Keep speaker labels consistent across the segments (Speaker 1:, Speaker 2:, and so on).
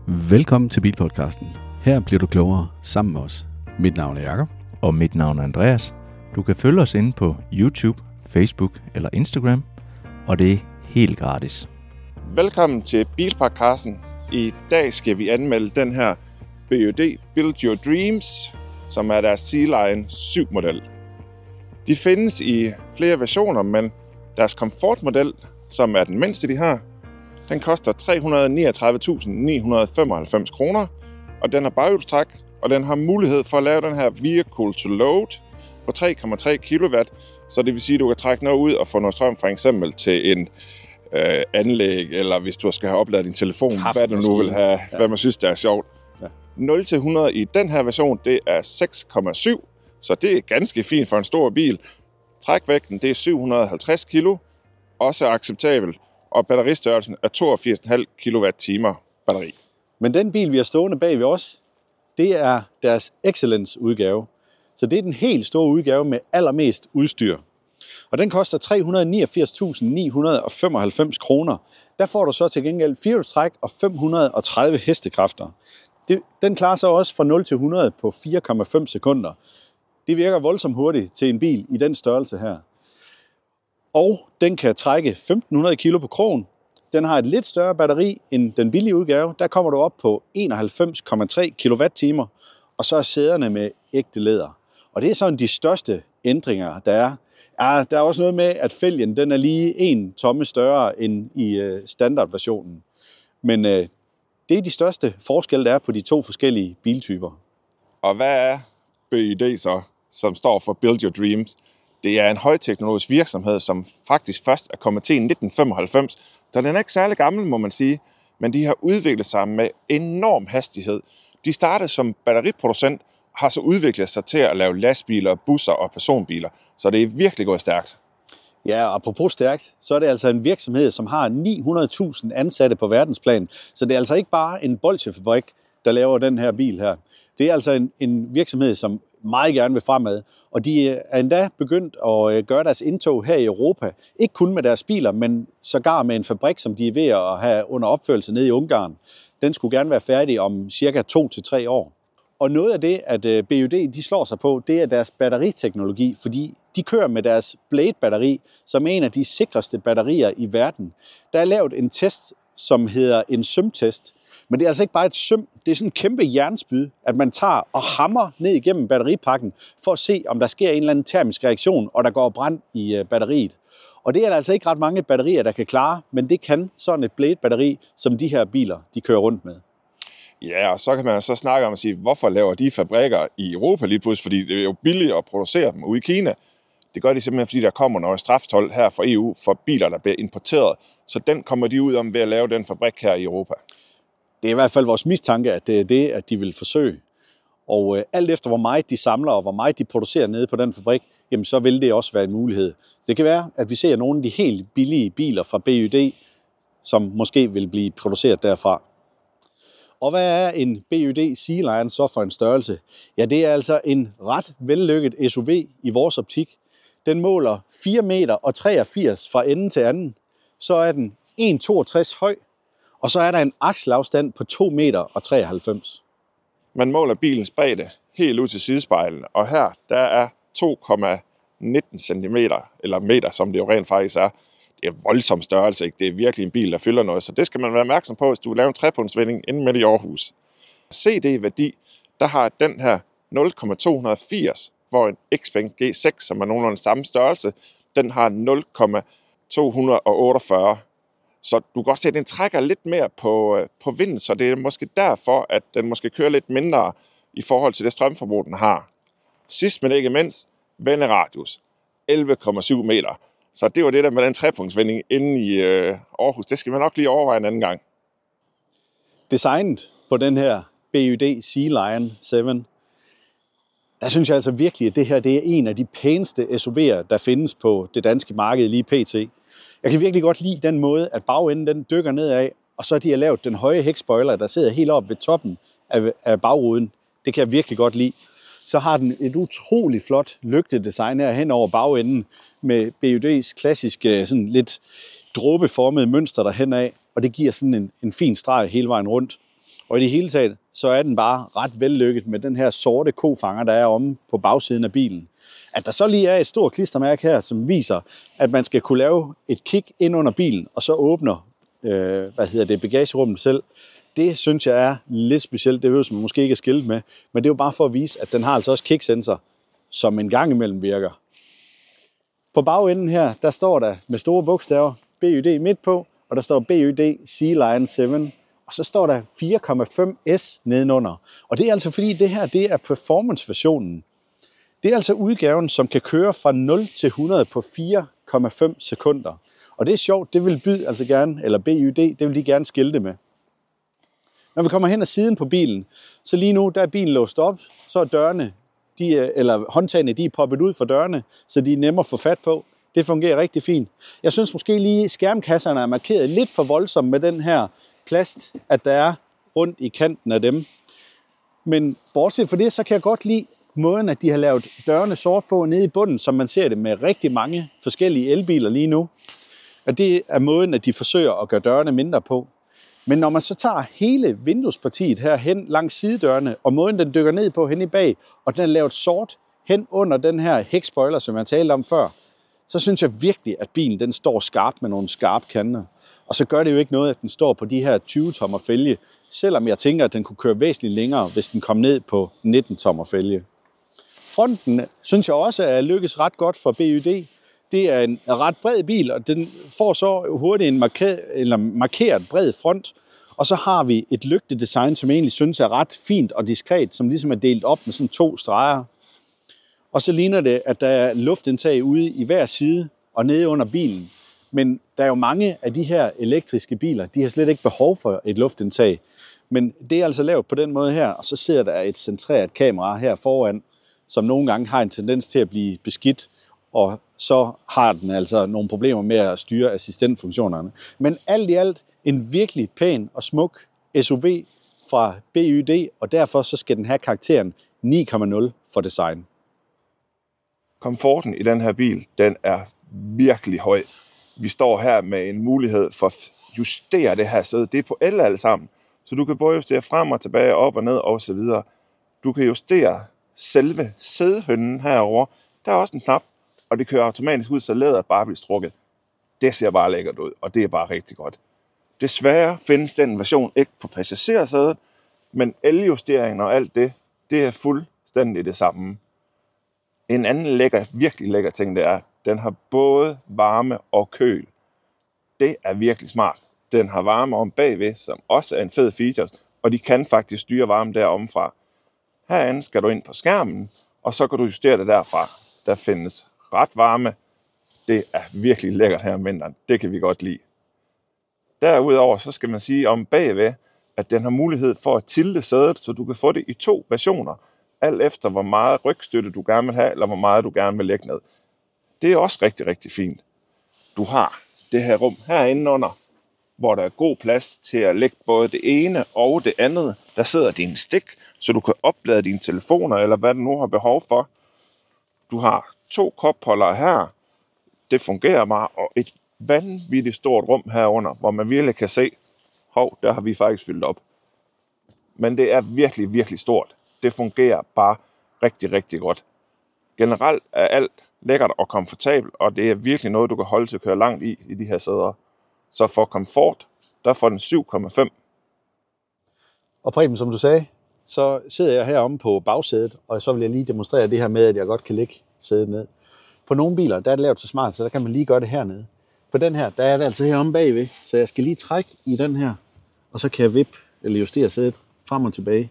Speaker 1: Velkommen til Bilpodcasten. Her bliver du klogere sammen med os. Mit navn er Jakob.
Speaker 2: Og mit navn er Andreas. Du kan følge os inde på YouTube, Facebook eller Instagram, og det er helt gratis.
Speaker 3: Velkommen til Bilpodcasten. I dag skal vi anmelde den her BYD Build Your Dreams, som er deres C-Line 7-model. De findes i flere versioner, men deres komfortmodel, som er den mindste de har, den koster 339.995 kroner, og den har baghjulstræk, og den har mulighed for at lave den her vehicle to load på 3,3 kW, så det vil sige, at du kan trække noget ud og få noget strøm for eksempel til en anlæg, eller hvis du skal have opladet din telefon, hvad du nu vil have, hvad man synes, der er sjovt. Ja. 0-100 i den her version, det er 6,7, så det er ganske fint for en stor bil. Trækvægten, det er 750 kilo, også acceptabel, og batteristørrelsen er 82,5 kWh batteri.
Speaker 4: Men den bil, vi har stående bag ved os, det er deres Excellence-udgave. Så det er den helt store udgave med allermest udstyr. Og den koster 389.995 kroner. Der får du så til gengæld firehjulstræk og 530 hestekræfter. Den klarer sig også fra 0 til 100 på 4,5 sekunder. Det virker voldsomt hurtigt til en bil i den størrelse her. Og den kan trække 1.500 kg på krogen. Den har et lidt større batteri end den billige udgave. Der kommer du op på 91,3 kWh, og så er sæderne med ægte læder. Og det er sådan de største ændringer, der er. Ja, der er også noget med, at fælgen den er lige 1 tomme større end i standardversionen. Men det er de største forskelle, der er på de to forskellige biltyper.
Speaker 3: Og hvad er BYD så, som står for Build Your Dreams? Det er en højteknologisk virksomhed, som faktisk først er kommet til i 1995. Så den er ikke særlig gammel, må man sige, men de har udviklet sig med enorm hastighed. De startede som batteriproducent, har så udviklet sig til at lave lastbiler, busser og personbiler. Så det er virkelig gået stærkt.
Speaker 4: Ja, og apropos stærkt, så er det altså en virksomhed, som har 900.000 ansatte på verdensplan. Så det er altså ikke bare en bolsjefabrik, der laver den her bil her. Det er altså en virksomhed, som meget gerne vil fremad. Og de er endda begyndt at gøre deres indtog her i Europa. Ikke kun med deres biler, men sågar med en fabrik, som de er ved at have under opførelse nede i Ungarn. Den skulle gerne være færdig om cirka 2 til 3 år. Og noget af det, at BYD de slår sig på, det er deres batteriteknologi, fordi de kører med deres Blade-batteri, som er en af de sikreste batterier i verden. Der er lavet en test, som hedder en sømtest. Men det er altså ikke bare et søm, det er sådan en kæmpe jernspyd, at man tager og hammer ned igennem batteripakken, for at se, om der sker en eller anden termisk reaktion, og der går brand i batteriet. Og det er der altså ikke ret mange batterier, der kan klare, men det kan sådan et Blade-batteri, som de her biler, de kører rundt med.
Speaker 3: Ja, og så kan man så snakke om at sige, hvorfor laver de fabrikker i Europa lige pludselig, fordi det er jo billigt at producere dem ude i Kina. Det gør de simpelthen, fordi der kommer noget straftold her fra EU for biler, der bliver importeret. Så den kommer de ud om ved at lave den fabrik her i Europa.
Speaker 4: Det er i hvert fald vores mistanke, at det er det, at de vil forsøge. Og alt efter hvor meget de samler og hvor meget de producerer nede på den fabrik, jamen så vil det også være en mulighed. Det kan være, at vi ser nogle af de helt billige biler fra BYD, som måske vil blive produceret derfra. Og hvad er en BYD C-Line så for en størrelse? Ja, det er altså en ret vellykket SUV i vores optik. Den måler 4,83 meter fra ende til anden. Så er den 1,62 høj. Og så er der en akselafstand på 2,93 meter.
Speaker 3: Man måler bilens bredde helt ud til sidespejlen, og her der er 2,19 cm, eller meter, som det jo rent faktisk er. Det er voldsom størrelse, ikke? Det er virkelig en bil, der fylder noget, så det skal man være opmærksom på, hvis du vil lave en trepunktsvending inde midt i Aarhus. CD-værdi, der har den her 0,280, hvor en Xpeng G6, som er nogenlunde samme størrelse, den har 0,248. Så du kan også se, at den trækker lidt mere på vinden, så det er måske derfor, at den måske kører lidt mindre i forhold til det strømforbrug, den har. Sidst men ikke mindst, venderadius 11,7 meter. Så det var det der med den trepunktsvending inde i Aarhus. Det skal man nok lige overveje en anden gang.
Speaker 4: Designet på den her BYD C-Line 7, der synes jeg altså virkelig, at det her det er en af de pæneste SUV'er, der findes på det danske marked lige pt. Jeg kan virkelig godt lide den måde, at bagenden den dykker nedad, og så de har lavet den høje hækspoiler, der sidder helt oppe ved toppen af bagruden. Det kan jeg virkelig godt lide. Så har den et utroligt flot lygtedesign her hen over bagenden med BYD's klassiske sådan lidt dråbeformede mønster derhen af, og det giver sådan en fin streg hele vejen rundt. Og i det hele taget, så er den bare ret vellykket med den her sorte kofanger, der er omme på bagsiden af bilen. At der så lige er et stort klistermærke her, som viser, at man skal kunne lave et kig ind under bilen, og så åbner bagagerummet selv. Det synes jeg er lidt specielt. Det behøver man måske ikke er skilt med, men det er jo bare for at vise, at den har altså også kicksensor, som en gang imellem virker. På bagenden her, der står der med store bogstaver BYD midt på, og der står BYD Sea-Lion 7, og så står der 4,5S nedenunder. Og det er altså fordi det her, det er performance-versionen. Det er altså udgaven, som kan køre fra 0 til 100 på 4,5 sekunder. Og det er sjovt, det vil BYD altså gerne, eller BYD, det vil de gerne skilte med. Når vi kommer hen ad siden på bilen, så lige nu, der er bilen låst op, så er dørene, håndtagene, de er poppet ud fra dørene, så de er nemmere at få fat på. Det fungerer rigtig fint. Jeg synes måske lige, skærmkasserne er markeret lidt for voldsomt med den her plast, at der er rundt i kanten af dem. Men bortset fra det, så kan jeg godt lide måden, at de har lavet dørene sort på nede i bunden, som man ser det med rigtig mange forskellige elbiler lige nu. Og det er måden, at de forsøger at gøre dørene mindre på. Men når man så tager hele vinduespartiet her hen langs sidedørene, og måden den dykker ned på hen i bag, og den er lavet sort hen under den her hækspoiler, som jeg talte om før, så synes jeg virkelig, at bilen den står skarpt med nogle skarpe kanter. Og så gør det jo ikke noget, at den står på de her 20-tommer fælge, selvom jeg tænker, at den kunne køre væsentligt længere, hvis den kom ned på 19-tommer fælge. Fronten synes jeg også er lykkes ret godt for BYD. Det er en ret bred bil, og den får så hurtigt en markeret bred front. Og så har vi et lygtedesign, som jeg egentlig synes er ret fint og diskret, som ligesom er delt op med sådan 2 streger. Og så ligner det, at der er luftindtag ude i hver side og nede under bilen. Men der er jo mange af de her elektriske biler, de har slet ikke behov for et luftindtag. Men det er altså lavet på den måde her, og så sidder der et centreret kamera her foran, som nogle gange har en tendens til at blive beskidt, og så har den altså nogle problemer med at styre assistentfunktionerne. Men alt i alt en virkelig pæn og smuk SUV fra BYD, og derfor så skal den have karakteren 9,0 for design.
Speaker 3: Komforten i den her bil, den er virkelig høj. Vi står her med en mulighed for at justere det her sæde. Det er på el alle sammen, så du kan både justere frem og tilbage, op og ned og så videre. Du kan justere selve sædehønnen herover. Der er også en knap, og det kører automatisk ud, så læderet bare bliver strukket. Det ser bare lækkert ud, og det er bare rigtig godt. Desværre findes den version ikke på passagersædet, men eljusteringen og alt det, det er fuldstændig det samme. En anden virkelig lækker ting, det er, den har både varme og køl. Det er virkelig smart. Den har varme om bagved, som også er en fed feature, og de kan faktisk styre varme deromme fra. Herinde skal du ind på skærmen, og så kan du justere det derfra. Der findes ret varme. Det er virkelig lækkert her om vinteren. Det kan vi godt lide. Derudover så skal man sige om bagved, at den har mulighed for at tilte sædet, så du kan få det i 2 versioner, alt efter hvor meget rygstøtte du gerne vil have, eller hvor meget du gerne vil lægge ned. Det er også rigtig, rigtig fint. Du har det her rum herinde under, hvor der er god plads til at lægge både det ene og det andet. Der sidder din stik, så du kan oplade dine telefoner, eller hvad du nu har behov for. Du har 2 kopholdere her. Det fungerer bare, og et vanvittigt stort rum herunder, hvor man virkelig kan se, der har vi faktisk fyldt op. Men det er virkelig, virkelig stort. Det fungerer bare rigtig, rigtig godt. Generelt er alt lækkert og komfortabelt, og det er virkelig noget, du kan holde til at køre langt i de her sæder. Så for komfort, der får den 7,5.
Speaker 4: Og Preben, som du sagde, så sidder jeg heromme på bagsædet, og så vil jeg lige demonstrere det her med, at jeg godt kan lægge sædet ned. På nogle biler, der er det lavet så smart, så der kan man lige gøre det hernede. På den her, der er det altså heromme bagved, så jeg skal lige trække i den her, og så kan jeg vippe eller justere sædet frem og tilbage.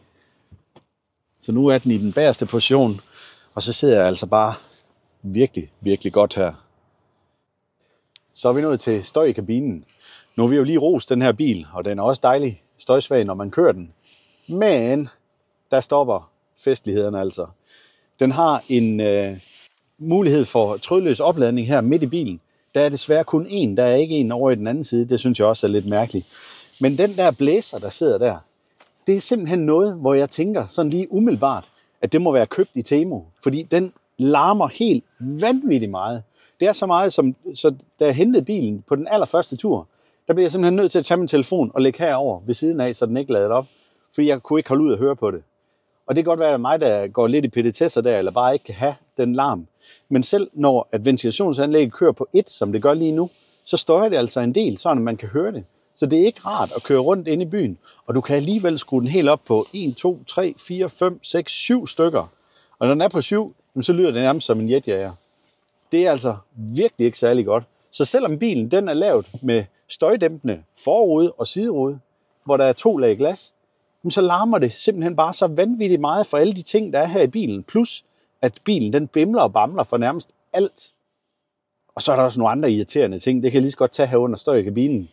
Speaker 4: Så nu er den i den bagerste position, og så sidder jeg altså bare virkelig, virkelig godt her. Så er vi nået til støj i kabinen. Nu har vi jo lige rost den her bil, og den er også dejlig støjsvag, når man kører den. Men der stopper festlighederne altså. Den har en mulighed for trådløs opladning her midt i bilen. Der er desværre kun én, der er ikke en over i den anden side. Det synes jeg også er lidt mærkeligt. Men den der blæser, der sidder der, det er simpelthen noget, hvor jeg tænker sådan lige umiddelbart, at det må være købt i Temu. Fordi den larmer helt vanvittigt meget. Det er så meget, så da jeg hentede bilen på den allerførste tur, der blev jeg simpelthen nødt til at tage min telefon og lægge herover ved siden af, så den ikke lader op. fordi jeg kunne ikke holde ud at høre på det. Og det kan godt være, at mig, der går lidt i petitesser der, eller bare ikke kan have den larm. Men selv når at ventilationsanlægget kører på 1, som det gør lige nu, så støjer det altså en del, sådan at man kan høre det. Så det er ikke rart at køre rundt inde i byen, og du kan alligevel skrue den helt op på 1, 2, 3, 4, 5, 6, 7 stykker. Og når den er på 7, så lyder det nærmest som en jetjager. Det er altså virkelig ikke særlig godt. Så selvom bilen den er lavet med støjdæmpende forrude og siderude, hvor der er 2 lag glas, så larmer det simpelthen bare så vanvittigt meget for alle de ting, der er her i bilen. Plus, at bilen den bimler og bamler for nærmest alt. Og så er der også nogle andre irriterende ting. Det kan jeg lige så godt tage her under støj i kabinen.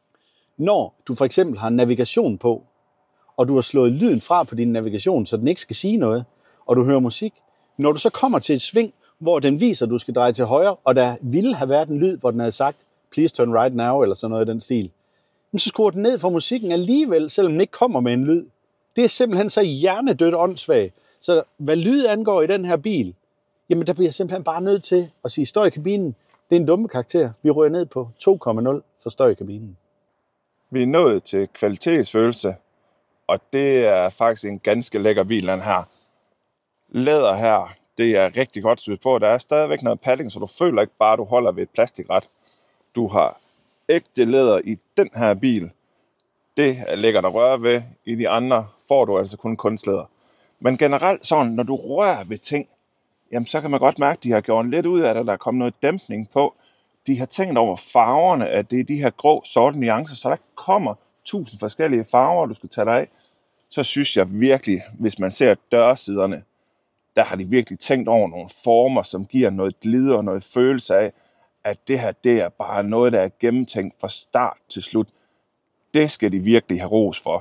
Speaker 4: Når du for eksempel har navigation på, og du har slået lyden fra på din navigation, så den ikke skal sige noget, og du hører musik. Når du så kommer til et sving, hvor den viser, at du skal dreje til højre, og der ville have været en lyd, hvor den havde sagt, please turn right now, eller sådan noget i den stil, men så skruer den ned for musikken alligevel, selvom den ikke kommer med en lyd. Det er simpelthen så hjernedødt åndssvagt. Så hvad lyd angår i den her bil, jamen der bliver simpelthen bare nødt til at sige støj i kabinen. Det er en dumme karakter. Vi ryger ned på 2,0 for støj i kabinen.
Speaker 3: Vi er nået til kvalitetsfølelse, og det er faktisk en ganske lækker bil, den her. Læder her, det er rigtig godt syet på. Der er stadigvæk noget padding, så du føler ikke bare, at du holder ved et plastikret. Du har ægte læder i den her bil. Det er lækkert at røre ved. I de andre får du altså kun kunstlæder. Men generelt sådan, når du rører ved ting, jamen så kan man godt mærke, at de har gjort lidt ud af det, der er kommet noget dæmpning på. De har tænkt over farverne, at det er de her grå, sorte nuancer, så der kommer 1000 forskellige farver, du skal tage dig af. Så synes jeg virkelig, hvis man ser dørsiderne, der har de virkelig tænkt over nogle former, som giver noget glide og noget følelse af, at det her, det er bare noget, der er gennemtænkt fra start til slut. Det skal de virkelig have ros for.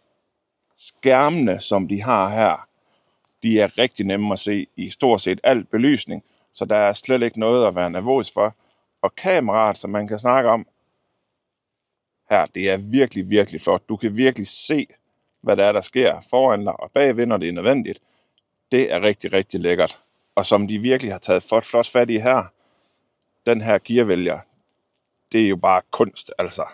Speaker 3: Skærmene, som de har her, de er rigtig nemme at se i stort set al belysning, så der er slet ikke noget at være nervøs for. Og kameraet, som man kan snakke om her, det er virkelig, virkelig flot. Du kan virkelig se, hvad der sker foran dig og bagved, når det er nødvendigt. Det er rigtig, rigtig lækkert. Og som de virkelig har taget flot fat i her, den her gearvælger, det er jo bare kunst, altså.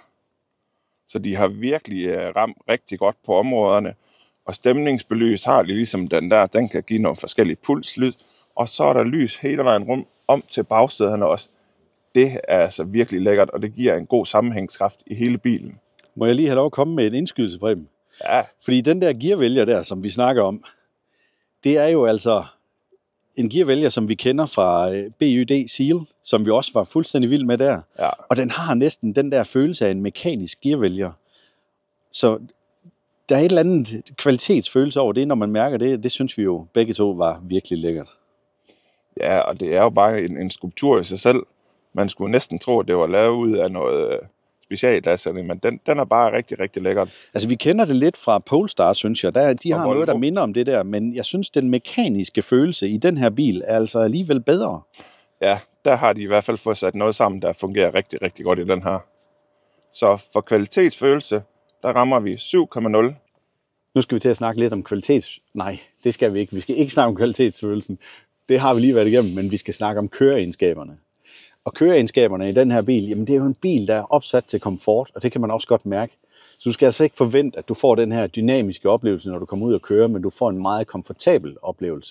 Speaker 3: Så de har virkelig ramt rigtig godt på områderne. Og stemningsbelys har de ligesom den der, den kan give nogle forskellige pulslyd. Og så er der lys hele vejen om til bagsæderne også. Det er altså virkelig lækkert, og det giver en god sammenhængskraft i hele bilen.
Speaker 4: Må jeg lige have lov at komme med et indskydelse, Preben?
Speaker 3: Ja.
Speaker 4: Fordi den der gearvælger der, som vi snakker om, det er jo altså en gearvælger, som vi kender fra BYD Seal, som vi også var fuldstændig vild med der.
Speaker 3: Ja.
Speaker 4: Og den har næsten den der følelse af en mekanisk gearvælger. Så der er et eller andet kvalitetsfølelse over det, når man mærker det. Det synes vi jo begge to var virkelig lækkert.
Speaker 3: Ja, og det er jo bare en skulptur i sig selv. Man skulle næsten tro, at det var lavet ud af noget specialglas, men den er bare rigtig, rigtig lækkert.
Speaker 4: Altså, vi kender det lidt fra Polestar, synes jeg. De har noget, der minder om det der, men jeg synes, den mekaniske følelse i den her bil er altså alligevel bedre.
Speaker 3: Ja, der har de i hvert fald fået sat noget sammen, der fungerer rigtig, rigtig godt i den her. Så for kvalitetsfølelse, der rammer vi 7,0.
Speaker 4: Nu skal vi til at snakke lidt om Nej, det skal vi ikke. Vi skal ikke snakke om kvalitetsfølelsen. Det har vi lige været igennem, men vi skal snakke om køreegenskaberne. Og køreegenskaberne i den her bil, jamen det er jo en bil, der er opsat til komfort, og det kan man også godt mærke. Så du skal altså ikke forvente, at du får den her dynamiske oplevelse, når du kommer ud og kører, men du får en meget komfortabel oplevelse.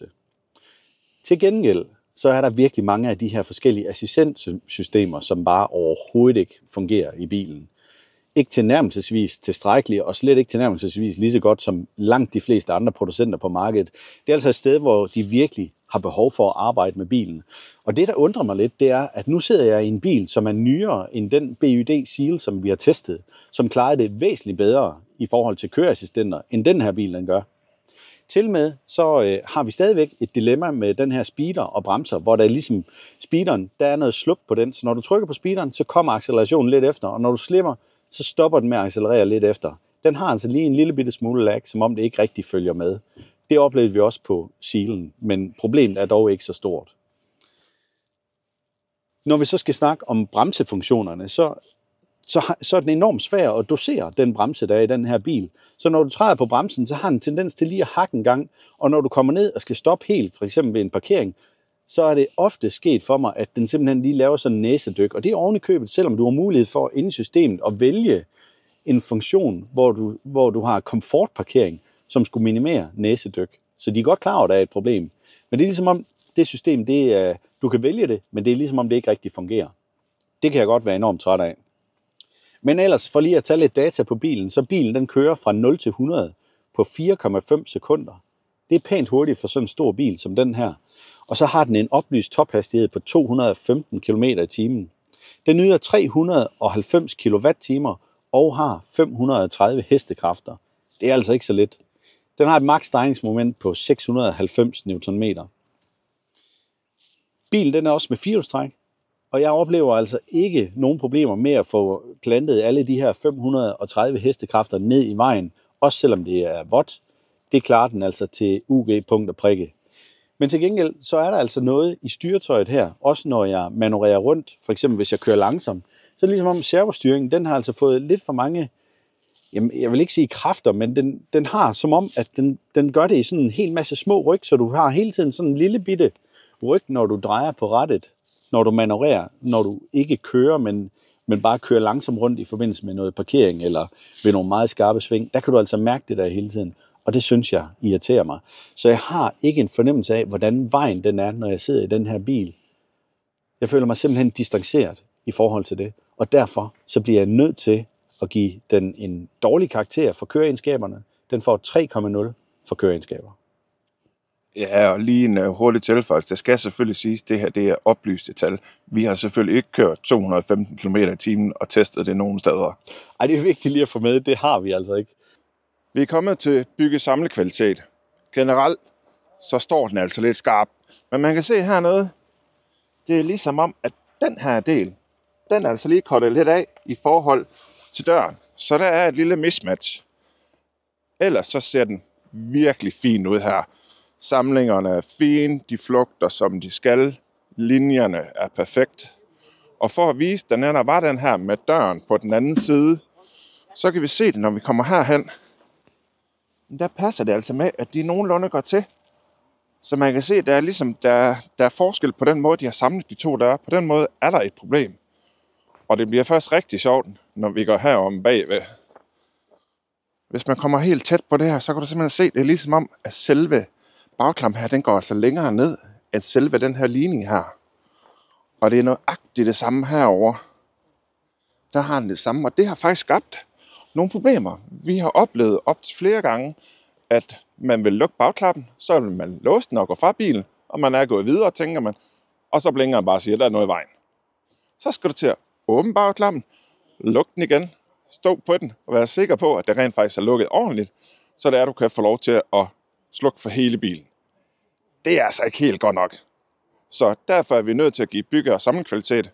Speaker 4: Til gengæld, så er der virkelig mange af de her forskellige assistenssystemer, som bare overhovedet ikke fungerer i bilen. Ikke tilnærmelsesvis tilstrækkeligt, og slet ikke tilnærmelsesvis lige så godt som langt de fleste andre producenter på markedet. Det er altså et sted, hvor de virkelig har behov for at arbejde med bilen. Og det, der undrer mig lidt, det er, at nu sidder jeg i en bil, som er nyere end den BYD Seal, som vi har testet, som klarer det væsentligt bedre i forhold til køreassistenter, end den her bil, den gør. Til med, så har vi stadigvæk et dilemma med den her speeder og bremser, hvor der er ligesom speederen, der er noget slup på den, så når du trykker på speederen, så kommer accelerationen lidt efter, og når du slimmer, så stopper den med at accelerere lidt efter. Den har altså lige en lille bitte smule lag, som om det ikke rigtig følger med. Det oplevede vi også på Sealen, men problemet er dog ikke så stort. Når vi så skal snakke om bremsefunktionerne, så er den enormt svær at dosere den bremse, der er i den her bil. Så når du træder på bremsen, så har den en tendens til lige at hakke en gang, og når du kommer ned og skal stoppe helt, for eksempel ved en parkering, så er det ofte sket for mig, at den simpelthen lige laver sådan en næsedyk. Og det er oven i købet, selvom du har mulighed for inde i systemet at vælge en funktion, hvor du har komfortparkering, som skulle minimere næsedyk. Så de er godt klar over, at der er et problem. Men det er ligesom om, det system, du kan vælge det, men det er ligesom om, det ikke rigtig fungerer. Det kan jeg godt være enormt træt af. Men ellers, for lige at tage lidt data på bilen, så bilen den kører fra 0 til 100 på 4,5 sekunder. Det er pænt hurtigt for sådan en stor bil som den her. Og så har den en oplyst tophastighed på 215 km i timen. Den yder 390 kWh og har 530 hestekræfter. Det er altså ikke så lidt. Den har et maks drejningsmoment på 690 Nm. Bilen den er også med firehjulstræk, og jeg oplever altså ikke nogen problemer med at få plantet alle de her 530 hestekræfter ned i vejen, også selvom det er vådt. Det klarer den altså til UG punkt og prikke. Men til gengæld så er der altså noget i styretøjet her, også når jeg manøvrerer rundt, for eksempel hvis jeg kører langsomt, så er det ligesom om servostyringen, den har altså fået lidt for mange, jeg vil ikke sige kræfter, men den har som om, at den gør det i sådan en hel masse små ryg, så du har hele tiden sådan en lille bitte ryg, når du drejer på rattet, når du manøvrerer, når du ikke kører, men bare kører langsomt rundt i forbindelse med noget parkering eller ved nogle meget skarpe sving. Der kan du altså mærke det der hele tiden, og det synes jeg irriterer mig. Så jeg har ikke en fornemmelse af, hvordan vejen den er, når jeg sidder i den her bil. Jeg føler mig simpelthen distanceret i forhold til det, og derfor så bliver jeg nødt til at give den en dårlig karakter for køreegenskaberne. Den får 3,0 for køreegenskaber.
Speaker 3: Ja, og lige en hurtig tilføjelse. Det skal selvfølgelig siges, at det her det er oplyste tal. Vi har selvfølgelig ikke kørt 215 km i timen og testet det nogen steder.
Speaker 4: Ej, det er vigtigt lige at få med. Det har vi altså ikke.
Speaker 3: Vi er kommet til bygge-samle-kvalitet. Generelt så står den altså lidt skarp. Men man kan se hernede, det er ligesom om, at den her del, den er altså lige kortet lidt af i forhold til døren. Så der er et lille mismatch. Ellers så ser den virkelig fin ud her. Samlingerne er fine, de flugter som de skal, linjerne er perfekt. Og for at vise, at der var den her med døren på den anden side, så kan vi se det, når vi kommer herhen. Der passer det altså med, at de nogenlunde går til. Så man kan se, at der er forskel på den måde, de har samlet de to døre. På den måde er der et problem. Og det bliver først rigtig sjovt, når vi går herom bagved. Hvis man kommer helt tæt på det her, så kan du simpelthen se, at det er ligesom om, at selve bagklampen her, den går altså længere ned, end selve den her ligning her. Og det er nøjagtigt det samme herover. Der har den det samme, og det har faktisk skabt nogle problemer. Vi har oplevet op til flere gange, at man vil lukke bagklappen, så vil man låse den og gå fra bilen, og man er gået videre, tænker man, og så blinker man bare og siger, at der er noget i vejen. Så skal du til at åbne bagklappen, lukke den igen, stå på den og være sikker på, at det rent faktisk er lukket ordentligt, så det er, at du kan få lov til at slukke for hele bilen. Det er altså ikke helt godt nok. Så derfor er vi nødt til at give bygge- og samlekvalitet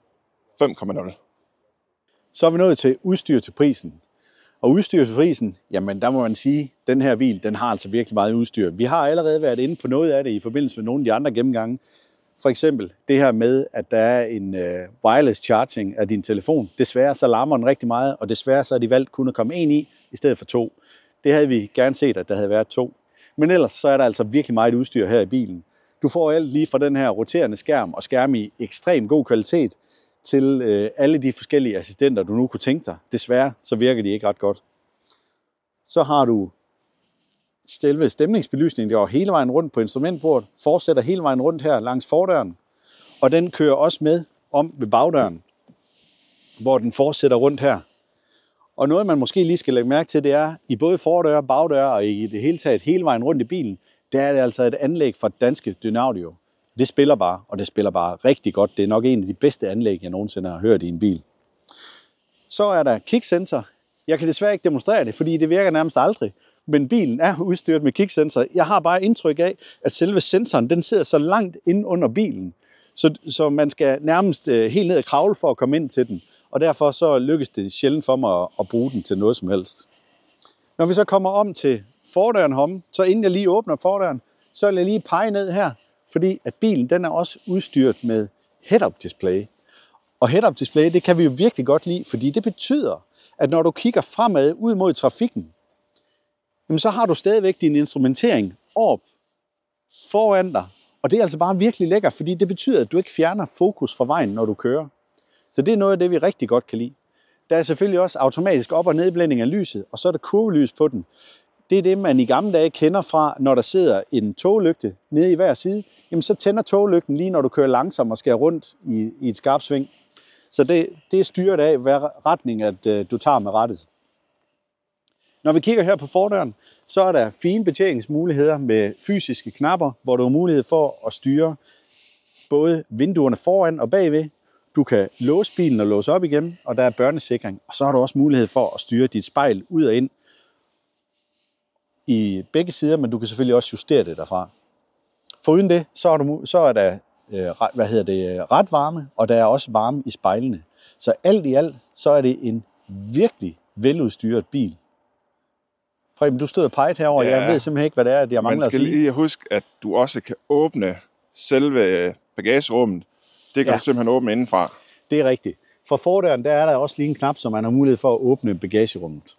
Speaker 3: 5,0.
Speaker 4: Så er vi nået til udstyr til prisen. Og udstyr til prisen, jamen der må man sige, at den her bil, den har altså virkelig meget udstyr. Vi har allerede været inde på noget af det i forbindelse med nogle af de andre gennemgange. For eksempel det her med, at der er en wireless charging af din telefon. Desværre så larmer den rigtig meget, og desværre så har de valgt kun at komme en i stedet for 2. Det havde vi gerne set, at der havde været 2. Men ellers så er der altså virkelig meget udstyr her i bilen. Du får alt lige fra den her roterende skærm og skærm i ekstrem god kvalitet til alle de forskellige assistenter, du nu kunne tænke dig. Desværre så virker de ikke ret godt. Så har du selve stemningsbelysningen, der går hele vejen rundt på instrumentbordet, fortsætter hele vejen rundt her langs fordøren, og den kører også med om ved bagdøren, hvor den fortsætter rundt her. Og noget, man måske lige skal lægge mærke til, det er, i både fordør, bagdør og i det hele taget hele vejen rundt i bilen, der er det altså et anlæg fra danske Dynaudio. Det spiller bare, og det spiller bare rigtig godt. Det er nok en af de bedste anlæg, jeg nogensinde har hørt i en bil. Så er der kicksensor. Jeg kan desværre ikke demonstrere det, fordi det virker nærmest aldrig. Men bilen er udstyret med kicksensor. Jeg har bare indtryk af, at selve sensoren den sidder så langt inde under bilen, så man skal nærmest helt ned og kravle for at komme ind til den. Og derfor så lykkes det sjældent for mig at bruge den til noget som helst. Når vi så kommer om til fordøren herom, så inden jeg lige åbner fordøren, så vil jeg lige pege ned her, fordi at bilen den er også udstyret med head-up display. Og head-up display, det kan vi jo virkelig godt lide, fordi det betyder, at når du kigger fremad ud mod trafikken, jamen så har du stadigvæk din instrumentering op foran dig. Og det er altså bare virkelig lækkert, fordi det betyder, at du ikke fjerner fokus fra vejen, når du kører. Så det er noget af det, vi rigtig godt kan lide. Der er selvfølgelig også automatisk op- og nedblænding af lyset, og så er der kurvelys på den. Det er det, man i gamle dage kender fra, når der sidder en toglygte nede i hver side. Jamen, så tænder toglygten lige, når du kører langsomt og skal rundt i et skarpt sving. Så det er styret af, hvad retning at du tager med rattet. Når vi kigger her på fordøren, så er der fine betjeningsmuligheder med fysiske knapper, hvor du har mulighed for at styre både vinduerne foran og bagved. Du kan låse bilen og låse op igen, og der er børnesikring. Og så har du også mulighed for at styre dit spejl ud og ind i begge sider, men du kan selvfølgelig også justere det derfra. Foruden det, så er der ret varme, og der er også varme i spejlene. Så alt i alt, så er det en virkelig veludstyret bil. Preben, du stod og pegede herover. Ja, jeg ved simpelthen ikke, hvad det er, jeg mangler at sige.
Speaker 3: Man skal lige huske, at du også kan åbne selve bagagerummet. Det kan du simpelthen åbne indenfra.
Speaker 4: Det er rigtigt. For fordøren, der er der også lige en knap, så man har mulighed for at åbne bagagerummet.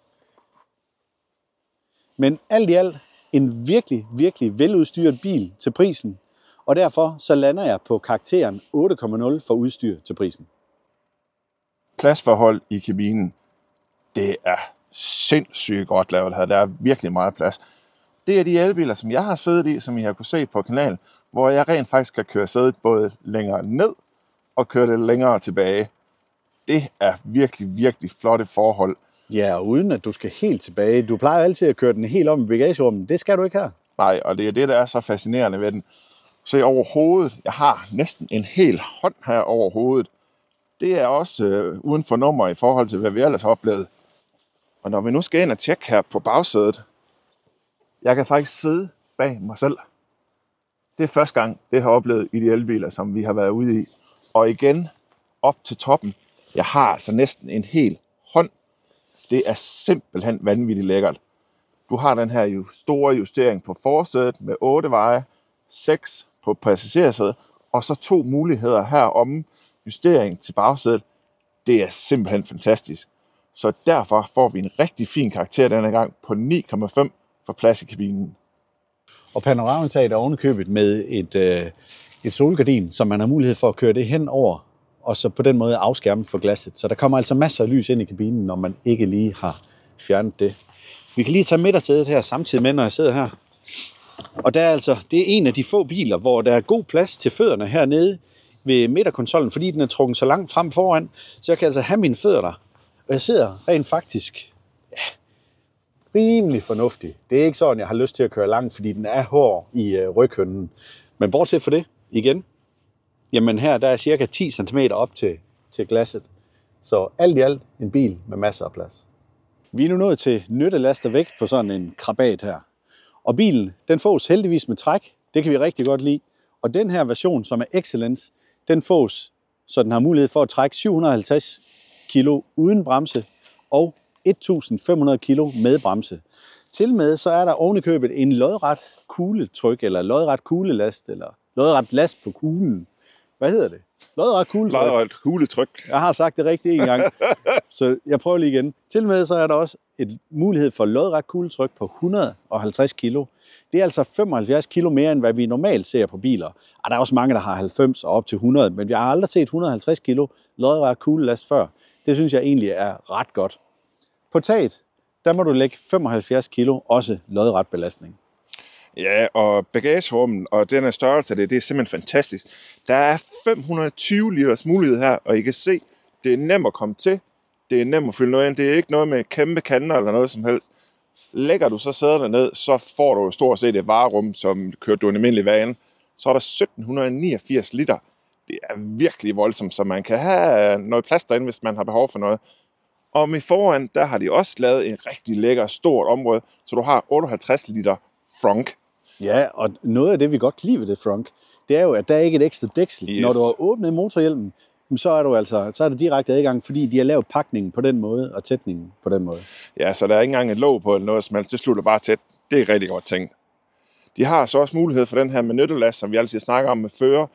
Speaker 4: Men alt i alt, en virkelig, virkelig veludstyret bil til prisen. Og derfor så lander jeg på karakteren 8,0 for udstyr til prisen.
Speaker 3: Pladsforhold i kabinen, det er sindssygt godt lavet her. Der er virkelig meget plads. Det er de elbiler, som jeg har siddet i, som I har kunne se på kanalen, hvor jeg rent faktisk kan køre sædet både længere ned og køre det længere tilbage. Det er virkelig, virkelig flotte forhold.
Speaker 4: Ja, og uden at du skal helt tilbage. Du plejer altid at køre den helt om i bagagerummet. Det skal du ikke her.
Speaker 3: Nej, og det er det, der er så fascinerende ved den. Se over hovedet. Jeg har næsten en hel hånd her over hovedet. Det er også uden for nummer i forhold til, hvad vi ellers har oplevet. Og når vi nu skal ind og tjekke her på bagsædet, jeg kan faktisk sidde bag mig selv. Det er første gang, det har oplevet i de elbiler, som vi har været ude i. Og igen, op til toppen. Jeg har altså næsten en hel hånd. Det er simpelthen vanvittigt lækkert. Du har den her store justering på forsædet med 8 veje, 6 på passagersædet, og så 2 muligheder herom justering til bagsædet. Det er simpelthen fantastisk. Så derfor får vi en rigtig fin karakter denne gang på 9,5 for plads i kabinen.
Speaker 4: Og panoramataget er ovenikøbet med et solgardin, som man har mulighed for at køre det hen over, og så på den måde afskærme for glasset. Så der kommer altså masser af lys ind i kabinen, når man ikke lige har fjernet det. Vi kan lige tage midtersædet her samtidig med, når jeg sidder her. Og det er en af de få biler, hvor der er god plads til fødderne hernede ved midterkonsollen, fordi den er trukket så langt frem foran, så jeg kan altså have mine fødder der. Og jeg sidder rent faktisk rimelig fornuftigt. Det er ikke sådan, jeg har lyst til at køre langt, fordi den er hård i ryghønden. Men bortset fra det, igen, jamen her der er cirka 10 cm op til glasset. Så alt i alt en bil med masser af plads. Vi er nu nået til nyttelast og vægt på sådan en Krabat her. Og bilen, den fås heldigvis med træk. Det kan vi rigtig godt lide. Og den her version, som er Excellence, den fås, så den har mulighed for at trække 750 kilo uden bremse og 1.500 kilo med bremse. Tilmed så er der ovenikøbet en lodret kugletryk, eller lodret kuglelast, eller lodret last på kuglen. Hvad hedder det? Lodret kugletryk.
Speaker 3: Lodret kugletryk.
Speaker 4: Jeg har sagt det rigtigt en gang, så jeg prøver lige igen. Tilmed så er der også et mulighed for lodret kugletryk på 150 kilo. Det er altså 75 kilo mere, end hvad vi normalt ser på biler. Og der er også mange, der har 90 og op til 100, men vi har aldrig set 150 kilo lodret kuglelast før. Det synes jeg egentlig er ret godt. På taget, der må du lægge 75 kilo, også lodret belastning.
Speaker 3: Ja, og bagagerummet og den her størrelse af det er simpelthen fantastisk. Der er 520 liters mulighed her, og I kan se, det er nemt at komme til. Det er nemt at fylde noget ind. Det er ikke noget med kæmpe kanter eller noget som helst. Lægger du så sæderne ned, så får du stort set et varerum, som kører du en almindelig vane. Så er der 1789 liter. Det er virkelig voldsomt, så man kan have noget plads derinde, hvis man har behov for noget. Og i foran, der har de også lavet en rigtig lækker, stort område, så du har 58 liter frunk.
Speaker 4: Ja, og noget af det, vi godt kan lide ved det frunk, det er jo, at der er ikke et ekstra dæksel. Yes. Når du har åbnet motorhjelmen, så er der direkte adgang, fordi de har lavet pakningen på den måde, og tætningen på den måde.
Speaker 3: Ja, så der er ikke engang et låg på eller noget, som det slutter bare tæt. Det er rigtig godt tænkt. De har så også mulighed for den her med nyttelast, som vi altid snakker om med fører.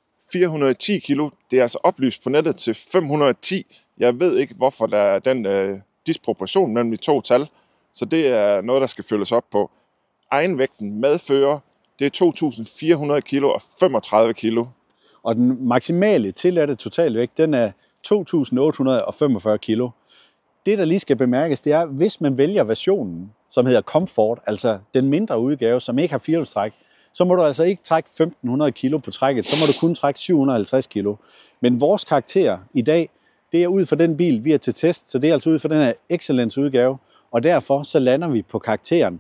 Speaker 3: 410 kilo, det er altså oplyst på nettet til 510. Jeg ved ikke, hvorfor der er den disproportion mellem de to tal, så det er noget, der skal følges op på. Egenvægten med fører, det er 2.400 kilo og 35 kilo.
Speaker 4: Og den maksimale tilladte totalvægt, den er 2.845 kilo. Det, der lige skal bemærkes, det er, hvis man vælger versionen, som hedder Comfort, altså den mindre udgave, som ikke har firehjulstræk, så må du altså ikke trække 1.500 kilo på trækket, så må du kun trække 750 kilo. Men vores karakter i dag, det er ud fra den bil, vi har til test, så det er altså ud fra den her Excellence-udgave, og derfor så lander vi på karakteren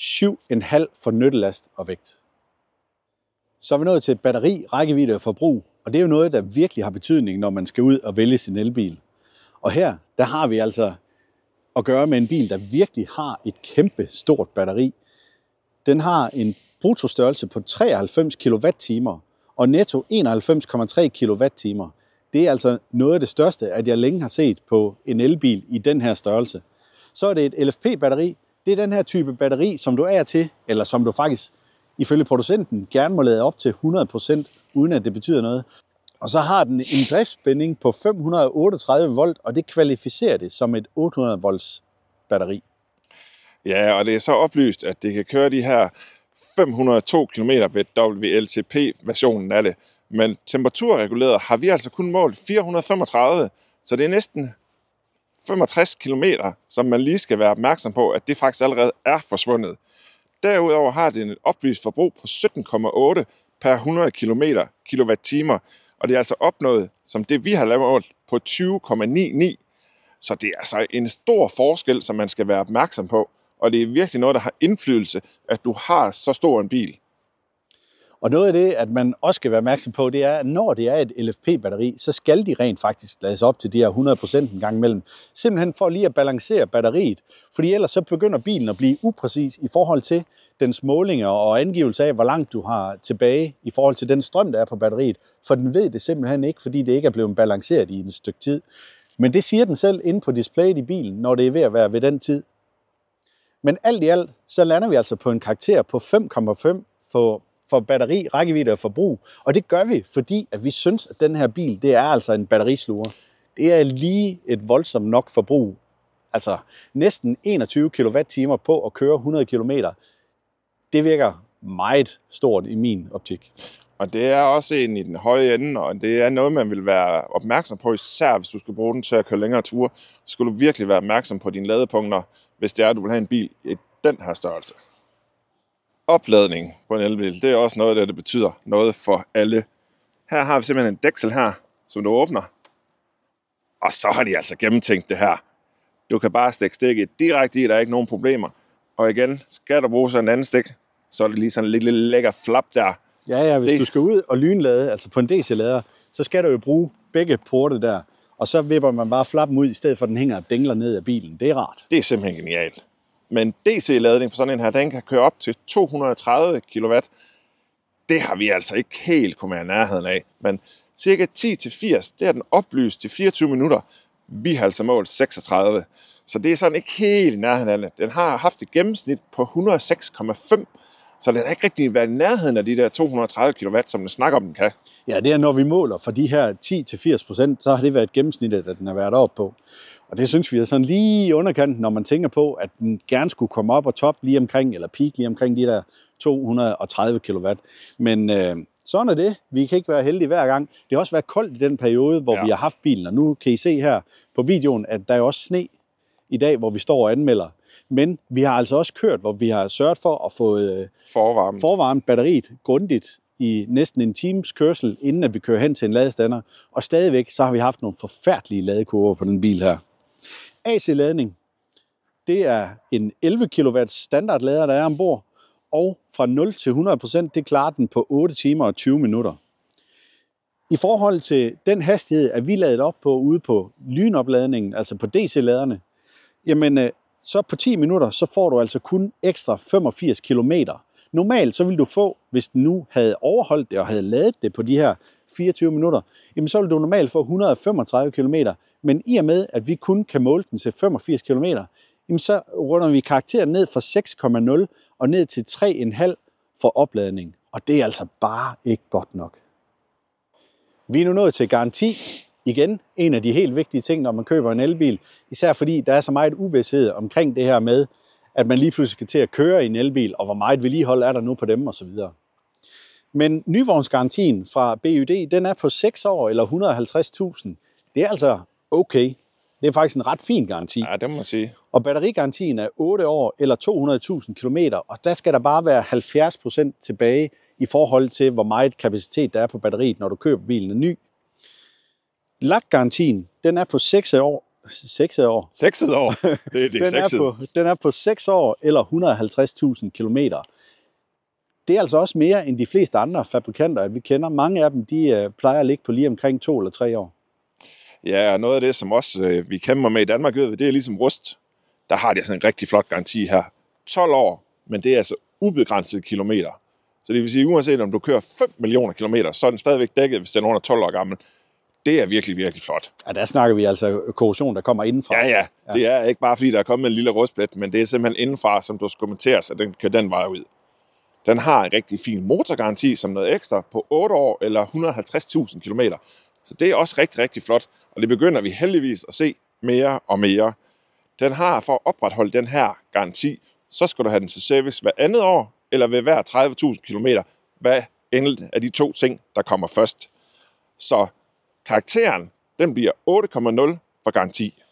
Speaker 4: 7,5 for nyttelast og vægt. Så er vi nået til batteri, rækkevidde og forbrug, og det er jo noget, der virkelig har betydning, når man skal ud og vælge sin elbil. Og her, der har vi altså at gøre med en bil, der virkelig har et kæmpe stort batteri. Den har en bruttostørrelse på 93 kWh og netto 91,3 kWh. Det er altså noget af det største, at jeg længe har set på en elbil i den her størrelse. Så er det et LFP-batteri. Det er den her type batteri, som du er til, eller som du faktisk ifølge producenten gerne må lade op til 100%, uden at det betyder noget. Og så har den en driftsspænding på 538 volt, og det kvalificerer det som et 800 volts batteri.
Speaker 3: Ja, og det er så oplyst, at det kan køre de her 502 km ved WLTP-versionen af det. Men temperaturreguleret har vi altså kun målt 435, så det er næsten 65 km, som man lige skal være opmærksom på, at det faktisk allerede er forsvundet. Derudover har det et oplyst forbrug på 17,8 per 100 kWh, og det er altså opnået som det, vi har lavet på 20,99. Så det er altså en stor forskel, som man skal være opmærksom på, og det er virkelig noget, der har indflydelse, at du har så stor en bil.
Speaker 4: Og noget af det, at man også skal være opmærksom på, det er, at når det er et LFP-batteri, så skal de rent faktisk lades op til de her 100% en gang imellem. Simpelthen for lige at balancere batteriet, fordi ellers så begynder bilen at blive upræcis i forhold til dens målinger og angivelse af, hvor langt du har tilbage i forhold til den strøm, der er på batteriet. For den ved det simpelthen ikke, fordi det ikke er blevet balanceret i et stykke tid. Men det siger den selv inde på displayet i bilen, når det er ved at være ved den tid. Men alt i alt, så lander vi altså på en karakter på 5,5 for batteri, rækkevidde og forbrug. Og det gør vi, fordi at vi synes, at den her bil, det er altså en batterisluger. Det er lige et voldsomt nok forbrug. Altså næsten 21 kWh på at køre 100 km. Det virker meget stort i min optik.
Speaker 3: Og det er også en i den høje ende, og det er noget, man vil være opmærksom på, især hvis du skal bruge den til at køre længere ture. Så skal du virkelig være opmærksom på dine ladepunkter, hvis det er, at du vil have en bil i den her størrelse. Opladning på en elbil, det er også noget, der betyder noget for alle. Her har vi simpelthen en dæksel her, som du åbner. Og så har de altså gennemtænkt det her. Du kan bare stikke stikket direkte i, der er ikke nogen problemer. Og igen, skal du bruge sådan en anden stik, så er det lige sådan en lille lækker flap der.
Speaker 4: Ja, hvis du skal ud og lynlade, altså på en DC-lader, så skal du jo bruge begge porte der. Og så vipper man bare flappen ud, i stedet for at den hænger og dingler ned af bilen. Det er rart.
Speaker 3: Det er simpelthen genialt. Men DC-ladning på sådan en her, den kan køre op til 230 kW. Det har vi altså ikke helt kunne være i nærheden af. Men cirka 10-80, det er den oplyst til 24 minutter. Vi har altså målt 36. Så det er sådan ikke helt i nærheden af det. Den har haft et gennemsnit på 106,5. Så den har ikke rigtig været i nærheden af de der 230 kW, som den snakker om, den kan.
Speaker 4: Ja, det er, når vi måler for de her 10-80%, så har det været gennemsnittet, at den har været oppe på. Og det synes vi er sådan lige i underkanten, når man tænker på, at den gerne skulle komme op og top lige omkring, eller peak lige omkring de der 230 kW. Men sådan er det. Vi kan ikke være heldige hver gang. Det har også været koldt i den periode, hvor vi har haft bilen. Og nu kan I se her på videoen, at der er også sne i dag, hvor vi står og anmelder. Men vi har altså også kørt, hvor vi har sørget for at få forvarmet batteriet grundigt i næsten en times kørsel, inden at vi kører hen til en ladestander. Og stadigvæk så har vi haft nogle forfærdelige ladekurver på den bil her. AC-ladning, det er en 11 kW standardlader, der er ombord. Og fra 0 til 100%, det klarer den på 8 timer og 20 minutter. I forhold til den hastighed, at vi ladet op på ude på lynopladningen, altså på DC-laderne, jamen så på 10 minutter, så får du altså kun ekstra 85 km. Normalt så vil du få, hvis den nu havde overholdt det og havde ladet det på de her 24 minutter, jamen så vil du normalt få 135 km. Men i og med, at vi kun kan måle den til 85 km, jamen så runder vi karakteren ned fra 6,0 og ned til 3,5 for opladning. Og det er altså bare ikke godt nok. Vi er nu nået til garanti. Igen, en af de helt vigtige ting, når man køber en elbil, især fordi der er så meget uvished omkring det her med, at man lige pludselig skal til at køre i en elbil, og hvor meget vedligehold er der nu på dem osv. Men nyvognsgarantien fra BYD, den er på 6 år eller 150.000. Det er altså okay. Det er faktisk en ret fin garanti.
Speaker 3: Ja, det må man sige.
Speaker 4: Og batterigarantien er 8 år eller 200.000 kilometer, og der skal der bare være 70% tilbage i forhold til, hvor meget kapacitet der er på batteriet, når du køber bilen ny. Lakgarantien, den er på 6 år. 6 år?
Speaker 3: 6 år? Det er
Speaker 4: den er på 6 år eller 150.000 kilometer. Det er altså også mere end de fleste andre fabrikanter, at vi kender. Mange af dem, de plejer at ligge på lige omkring 2 eller 3 år.
Speaker 3: Ja, og noget af det, som også vi kæmper med i Danmark, det er ligesom rust. Der har de altså en rigtig flot garanti her. 12 år, men det er altså ubegrænset kilometer. Så det vil sige, uanset om du kører 5 millioner kilometer, så er den stadigvæk dækket, hvis den er under 12 år gammel. Det er virkelig, virkelig flot.
Speaker 4: Ja, der snakker vi altså korrosion, der kommer indenfra.
Speaker 3: Ja. Det er ikke bare fordi, der er kommet en lille rustplet, men det er simpelthen indenfra, som du skal kommentere, så den kører den vej ud. Den har en rigtig fin motorgaranti som noget ekstra på 8 år eller 150.000 kilometer. Så det er også rigtig, rigtig flot, og det begynder vi heldigvis at se mere og mere. Den har for at opretholde den her garanti, så skal du have den til service hver andet år, eller ved hver 30.000 kilometer, hvad enkelt af de 2 ting, der kommer først. Så karakteren, den bliver 8,0 for garanti.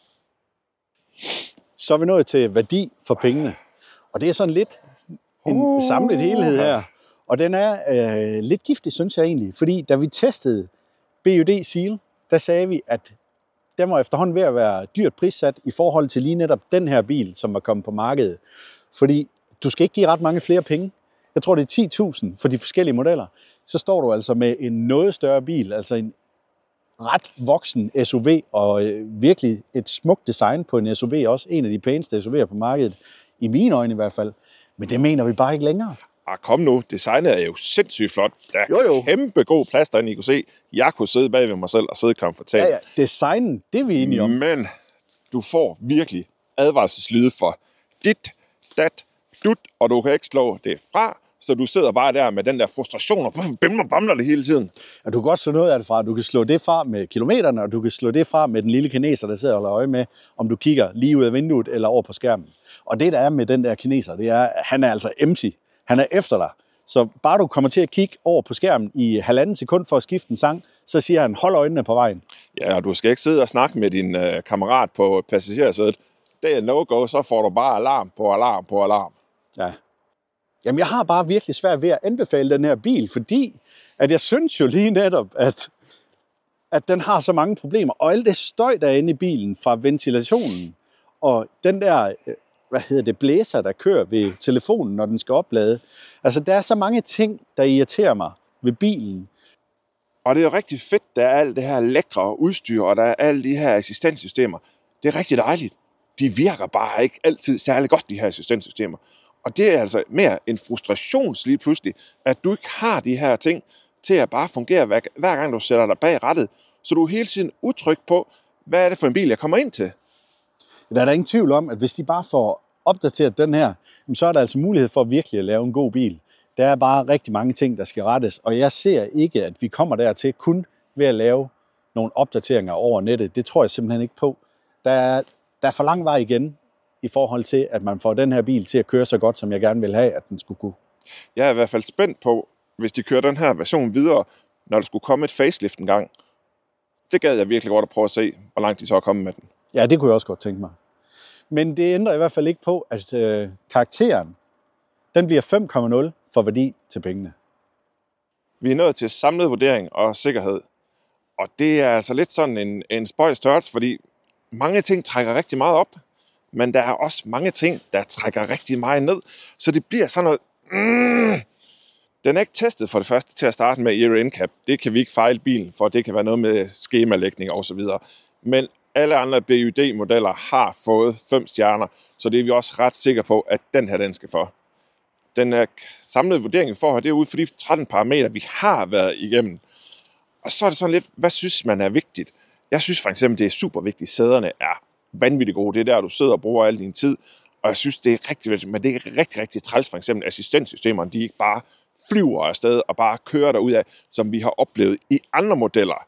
Speaker 4: Så er vi nået til værdi for pengene. Og det er sådan lidt en samlet helhed her. Og den er lidt giftig, synes jeg egentlig. Fordi da vi testede BUD Seal, der sagde vi, at den var efterhånden ved at være dyrt prissat i forhold til lige netop den her bil, som var kommet på markedet. Fordi du skal ikke give ret mange flere penge. Jeg tror, det er 10.000 for de forskellige modeller. Så står du altså med en noget større bil, altså en ret voksen SUV, og virkelig et smukt design på en SUV, også en af de pæneste SUV'er på markedet, i mine øjne i hvert fald. Men det mener vi bare ikke længere.
Speaker 3: Kom nu, designet er jo sindssygt flot. Der er kæmpe god plads derinde, I kunne se. Jeg kunne sidde bag ved mig selv og sidde komfortabelt.
Speaker 4: Ja, designen, det er vi enige om.
Speaker 3: Men du får virkelig advarselslyde for dit, dat, dut, og du kan ikke slå det fra, så du sidder bare der med den der frustration, og hvorfor bimler det hele tiden?
Speaker 4: Og du kan godt slå noget af det fra. Du kan slå det fra med kilometerne, og du kan slå det fra med den lille kineser, der sidder og holder øje med, om du kigger lige ud af vinduet eller over på skærmen. Og det, der er med den der kineser, det er, at han er altså MC. Han er efter dig. Så bare du kommer til at kigge over på skærmen i 1,5 sekund for at skifte en sang, så siger han, hold øjnene på vejen.
Speaker 3: Ja, og du skal ikke sidde og snakke med din kammerat på passagersædet. Det er no-go, så får du bare alarm på alarm på alarm.
Speaker 4: Ja. Jamen, jeg har bare virkelig svært ved at anbefale den her bil, fordi at jeg synes jo lige netop, at den har så mange problemer. Og alt det støj, der er inde i bilen fra ventilationen, og den der blæser, der kører ved telefonen, når den skal oplade. Altså, der er så mange ting, der irriterer mig ved bilen.
Speaker 3: Og det er jo rigtig fedt, der er alt det her lækre udstyr, og der er alle de her assistenssystemer. Det er rigtig dejligt. De virker bare ikke altid særlig godt, de her assistenssystemer. Og det er altså mere en frustration lige pludselig, at du ikke har de her ting til at bare fungere hver gang du sætter dig bag rattet. Så du er hele tiden utryg på, hvad er det for en bil, jeg kommer ind til.
Speaker 4: Der er der ingen tvivl om, at hvis de bare får opdateret den her, så er der altså mulighed for virkelig at lave en god bil. Der er bare rigtig mange ting, der skal rettes, og jeg ser ikke, at vi kommer dertil kun ved at lave nogle opdateringer over nettet. Det tror jeg simpelthen ikke på. Der er for lang vej igen i forhold til, at man får den her bil til at køre så godt, som jeg gerne vil have, at den skulle kunne.
Speaker 3: Jeg er i hvert fald spændt på, hvis de kører den her version videre, når der skulle komme et facelift en gang. Det gad jeg virkelig godt at prøve at se, hvor langt de så er kommet med den.
Speaker 4: Ja, det kunne jeg også godt tænke mig. Men det ændrer i hvert fald ikke på, at karakteren, den bliver 5,0 for værdi til pengene.
Speaker 3: Vi er nået til samlet vurdering og sikkerhed. Og det er altså lidt sådan en spøj størrelse, fordi mange ting trækker rigtig meget op, men der er også mange ting, der trækker rigtig meget ned. Så det bliver sådan noget... Den er ikke testet for det første til at starte med Euro NCAP. Det kan vi ikke fejle bilen for. Det kan være noget med skemalægning og så videre. Men alle andre BUD-modeller har fået 5 stjerner, så det er vi også ret sikre på, at den her, den skal få. Den samlede vurdering for her, det er ud for de 13 parametre, vi har været igennem. Og så er det sådan lidt, hvad synes man er vigtigt? Jeg synes for eksempel, det er super vigtigt. Sæderne er vanvittigt gode. Det er der, du sidder og bruger al din tid. Og jeg synes, det er rigtig vigtigt, men det er rigtig, rigtig træls. For eksempel assistenssystemerne, de ikke bare flyver afsted og bare kører derudad, som vi har oplevet i andre modeller.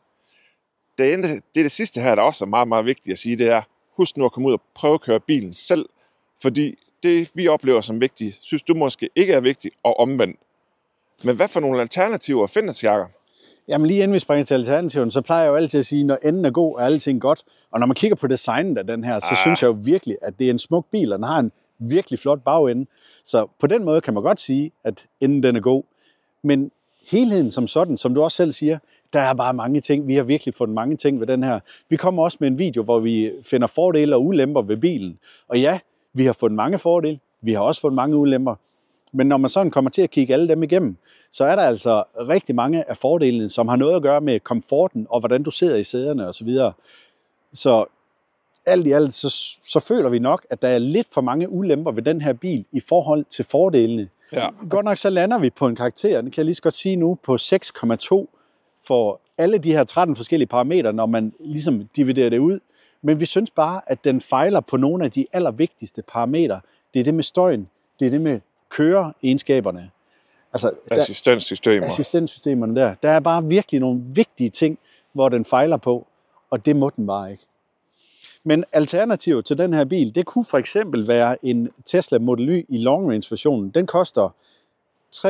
Speaker 3: Det sidste her, der også er meget, meget vigtigt at sige, det er, husk nu at komme ud og prøve at køre bilen selv, fordi det, vi oplever som vigtigt, synes du måske ikke er vigtigt og omvendt. Men hvad for nogle alternativer findes, Jakob?
Speaker 4: Jamen lige inden vi springer til alternativen, så plejer jeg jo altid at sige, når enden er god, er alting godt. Og når man kigger på designet af den her, så synes jeg jo virkelig, at det er en smuk bil, og den har en virkelig flot bagende. Så på den måde kan man godt sige, at enden den er god. Men helheden som sådan, som du også selv siger, der er bare mange ting. Vi har virkelig fundet mange ting ved den her. Vi kommer også med en video, hvor vi finder fordele og ulemper ved bilen. Og ja, vi har fundet mange fordele. Vi har også fundet mange ulemper. Men når man sådan kommer til at kigge alle dem igennem, så er der altså rigtig mange af fordelene, som har noget at gøre med komforten og hvordan du sidder i sæderne osv. Så alt i alt, så føler vi nok, at der er lidt for mange ulemper ved den her bil i forhold til fordelene. Ja. Godt nok så lander vi på en karakter, den kan jeg lige så godt sige nu, på 6,2 for alle de her 13 forskellige parametre, når man ligesom dividerer det ud. Men vi synes bare, at den fejler på nogle af de allervigtigste parametre. Det er det med støjen, det er det med køreegenskaberne. Altså, assistenssystemerne der. Der er bare virkelig nogle vigtige ting, hvor den fejler på, og det må den bare ikke. Men alternativ til den her bil, det kunne for eksempel være en Tesla Model Y i long range versionen. Den koster 349.990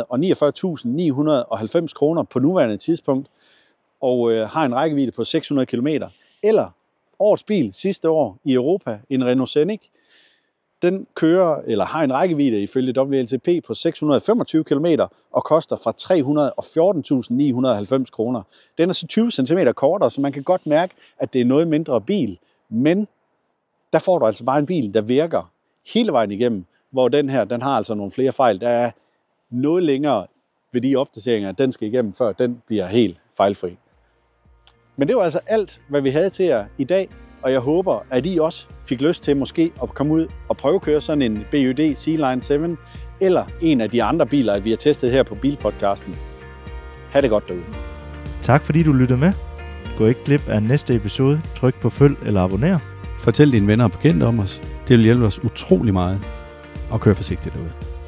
Speaker 4: kroner på nuværende tidspunkt, og har en rækkevidde på 600 km. Eller årets bil sidste år i Europa, en Renault Scenic. Den kører, eller har en rækkevidde ifølge WLTP på 625 km og koster fra 314.990 kroner. Den er så 20 cm kortere, så man kan godt mærke, at det er noget mindre bil. Men der får du altså bare en bil, der virker hele vejen igennem, hvor den her, den har altså nogle flere fejl. Der er noget længere ved de opdateringer, den skal igennem, før den bliver helt fejlfri. Men det var altså alt, hvad vi havde til jer i dag, og jeg håber, at I også fik lyst til måske at komme ud og prøvekøre sådan en BYD C-Line 7, eller en af de andre biler, vi har testet her på Bilpodcasten. Ha' det godt derude.
Speaker 2: Tak fordi du lyttede med. Gå ikke glip af næste episode. Tryk på følg eller abonner.
Speaker 1: Fortæl dine venner og bekendte om os. Det vil hjælpe os utrolig meget. Og kør forsigtigt derude.